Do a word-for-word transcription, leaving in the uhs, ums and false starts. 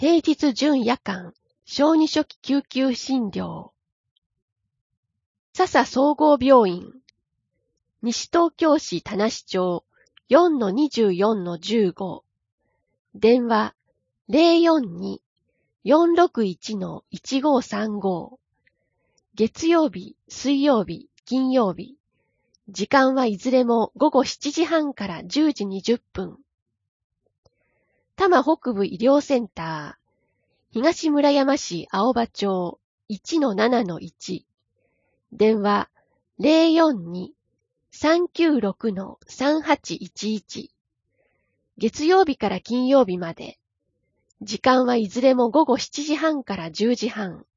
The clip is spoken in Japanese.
定日準夜間、小児初期救急診療。笹総合病院。西東京市田無町 よんのにじゅうよんのじゅうご。電話 ゼロよんに よんろくいちのいちごさんご。月曜日、水曜日、金曜日。時間はいずれもごごしちじはんからじゅうじにじゅっぷん。多摩北部医療センター。東村山市青葉町 いちのななのいち。電話 ゼロよんに さんきゅうろくのさんはちいちいち。月曜日から金曜日まで。時間はいずれもごごしちじはんからじゅうじはん。